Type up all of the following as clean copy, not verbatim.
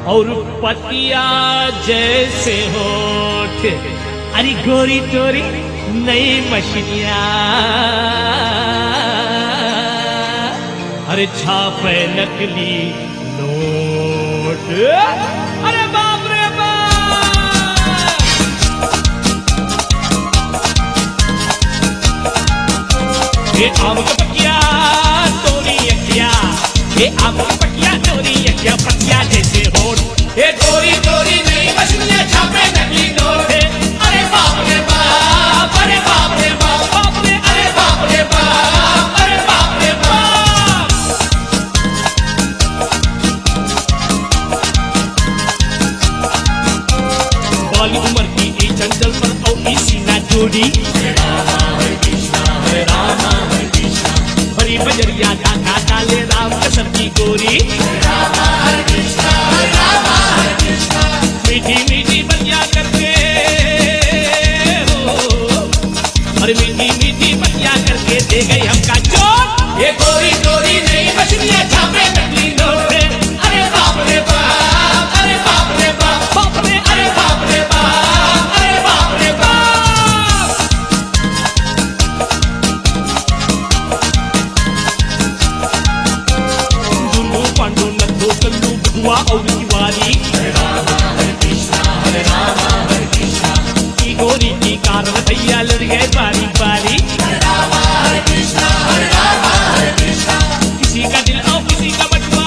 और पतिया जैसे होठ, अरे गोरी तोरी नई मछलियां, अरे छापे नकली नोट, अरे बाप रे बाप। ये आम का पकिया तोरी अखिया, ये आम का पकिया तोरी अखिया, पकिया जैसे होठ, ये गोरी तोरी नई मछलियां, छापे नकली नोट, अरे बाप रे बाप, अरे बाप रे बाप, बाप रे, अरे बाप रे बाप, अरे बाप रे बाप। बाली उम्र की ये चंचल पर और इसी ना जोड़ी, हरे रामा हरे कृष्णा, हरे रामा हरे कृष्णा, हरी बजरिया डाका डाले राम कसम की गोरी, हरे रामा हरे कृष्णा, हरे रामा हरे कृष्णा, मीठी मीठी बतिया करके हो, अरे मीठी मीठी बतिया करके दे गई हमका चोट, ये गोरी गोरी नई मछलियां, छापे नकली नोट, अरे बाप रे बाप, अरे बाप रे बाप, बाप रे, अरे बाप रे बाप, अरे बाप रे बाप। दुल्लू पांडु नंदू कल्लू बुआ और तिवारी, हरे रामा हरे कृष्णा, हरे रामा हरे कृष्णा, की गोरी की कारण भैया लड़ गए बारी बारी, हरे रामा हरे कृष्णा, हरे रामा हरे कृष्णा, किसी का दिल और किसी का बटुआ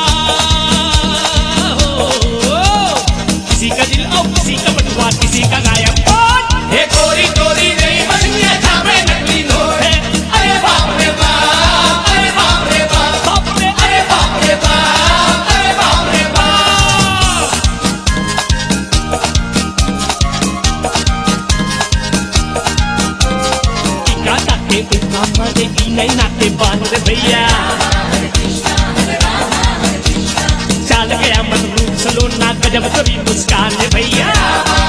हो, किसी का दिल और किसी का बटुआ, किसी का गायब, हे गोरी गोरी नई मछलियां, छापे नकली नोट, अरे बाप रे बाप, अरे बाप रे बाप, बाप रे, अरे बाप रे बाप, अरे बाप रे बाप। टीका ताके उठा मारे ई नहीं नाते बान रे भैया, चाल गया मत रूप सलोना गजब कभी मुस्कान रे भैया।